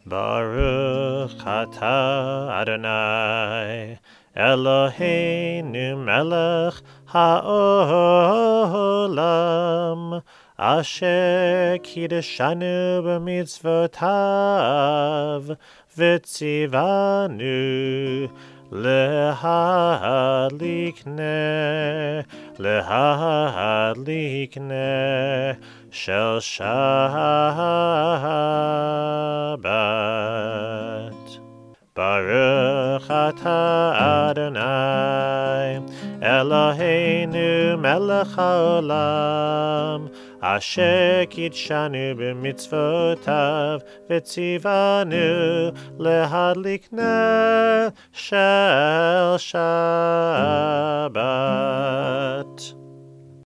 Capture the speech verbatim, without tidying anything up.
Baruch atah Adonai Eloheinu melech haolam asher kiddushanu b'mitzvotav v'tzivanu lehadlikneh lehadlikneh shel Shabbat. Baruch atah Adonai Eloheinu melech haolam asher kiddushanu b'mitzvotav v'tzivanu lehadlikneh shel Shabbat.